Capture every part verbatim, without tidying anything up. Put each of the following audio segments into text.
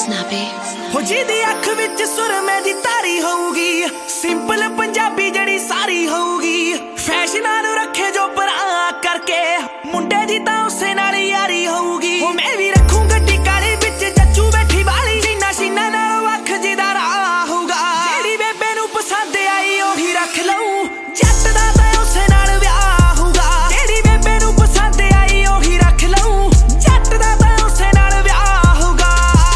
ਹੋ ਜਿਹਦੀ ਅੱਖ ਵਿੱਚ ਸੁਰਮੇ ਦੀ ਤਾਰੀ ਹੋਊਗੀ, ਸਿੰਪਲ ਪੰਜਾਬੀ ਜਿਹੜੀ ਸਾਰੀ ਹੋਊਗੀ, ਫੈਸ਼ਨਾਂ ਨੂੰ ਰੱਖੇ ਜੋ ਪਰਾਂ ਕਰਕੇ, ਮੁੰਡੇ ਦੀ ਤਾਂ ਉਸੇ ਨਾਲ ਯਾਰੀ ਹੋਊਗੀ। ਉਹ ਮੈਂ ਵੀ ਰੱਖੂ ਗੱਡੀ ਕਾਲੀ ਵਿੱਚ ਜੱਚੂ ਬੈਠੀ ਵਾਲੀ, ਸੀਨਾ ਸੀਨਾ ਨਾਲੋਂ ਵੱਖ ਜਿਹਦਾ ਰਾਹ ਹੋਊਗਾ। ਜਿਹੜੀ ਬੇਬੇ ਨੂੰ ਪਸੰਦ ਆਈ ਉਹੀ ਰੱਖ ਲਊ, ਜੱਟ ਦਾ ਤਾਂ ਉਸੇ ਨਾਲ ਵਿਆਹ ਹੋਊਗਾ। ਜਿਹੜੀ ਬੇਬੇ ਨੂੰ ਪਸੰਦ ਆਈ ਉਹੀ ਰੱਖ ਲਊ, ਜੱਟ ਦਾ ਤਾਂ ਉਸੇ ਨਾਲ ਵਿਆਹ ਹੋਊਗਾ।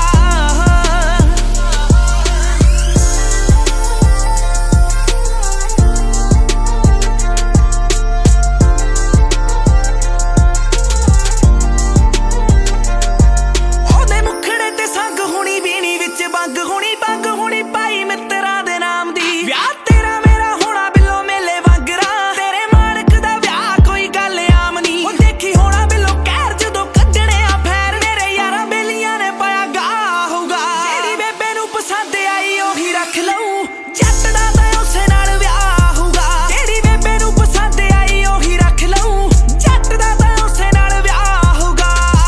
ਉਹਦੇ ਮੁਖੜੇ ਤੇ ਸੰਗ ਹੋਣੀ, ਵੀਣੀ ਵਿੱਚ ਬੰਗ ਹੋਣੀ, ਬੰਗ ਹੋਣੀ ਪਾਈ ਮਿੱਤਰਾਂ ਦੇ ਨਾਮ ਦੀ। ਵਿਆਹ ਤੇਰਾ ਮੇਰਾ ਹੋਣਾ ਬਿੱਲੋ ਮੇਲੇ ਵਾਂਗਰਾ, ਤੇਰੇ ਮਾਲਕ ਦਾ ਵਿਆਹ ਕੋਈ ਗੱਲ ਆਮ ਨੀ। ਉਹ ਦੇਖੀ ਹੋਣਾ ਬਿੱਲੋ ਕਹਿਰ ਜਦੋਂ ਕੱਢਣੇ ਆ ਫੈਰ, ਮੇਰੇ ਯਾਰਾਂ ਬੇਲੀਆਂ ਨੇ ਪਾਇਆ ਗਾ ਹੋਊਗਾ। ਜਿਹੜੀ ਬੇਬੇ ਨੂੰ ਪਸੰਦ ਆਈ ਉਹੀ ਰੱਖ ਲਊ, ਜੱਟ ਦਾ ਤਾਂ ਉਸੇ ਨਾਲ ਵਿਆਹ ਹੋਊਗਾ। ਜਿਹੜੀ ਬੇਬੇ ਨੂੰ ਪਸੰਦ ਆਈ ਉਹੀ ਰੱਖ ਲਊ, ਜੱਟ ਦਾ ਤਾਂ ਉਸੇ ਨਾਲ ਵਿਆਹ ਹੋਊਗਾ।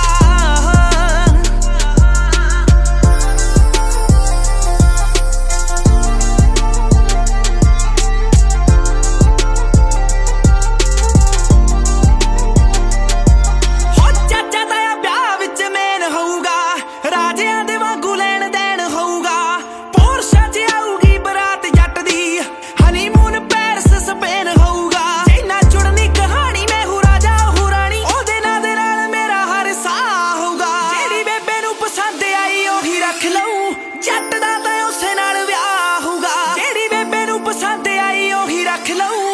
ਹੋ ਚਾਚਾ ਤਾਇਆ ਵਿਆਹ ਵਿੱਚ ਮੇਨ ਹੋਊਗਾ, ਰਾਜਿਆਂ ਦੇ ਵਾਂਗੂ ਲੈਣ ਦੇਣ ਹੋਊਗਾ। ਪੋਰਸ਼ਾ 'ਚ ਆਊਗੀ ਬਰਾਤ ਜੱਟ ਦੀ, ਹਨੀਮੂਨ ਪੈਰਿਸ ਸਪੇਨ ਹੋਊਗਾ। ਜਿੰਨਾ ਜੁੜਨੀ ਕਹਾਣੀ ਮੈਂ ਹੂੰ ਰਾਜਾ ਉਹ ਰਾਣੀ, ਉਹਦੇ ਨਾਂ ਦੇ ਨਾਲ ਮੇਰਾ ਹਰ ਸਾਹ ਹੋਊਗਾ। ਜਿਹੜੀ ਬੇਬੇ ਨੂੰ ਪਸੰਦ ਆਈ ਉਹੀ ਰੱਖ ਲਊ, ਜੱਟ ਦਾ ਤਾਂ ਉਸੇ ਨਾਲ ਵਿਆਹ ਹੋਊਗਾ। ਜਿਹੜੀ ਬੇਬੇ ਨੂੰ ਪਸੰਦ ਆਈ ਉਹੀ ਰੱਖ ਲਊ,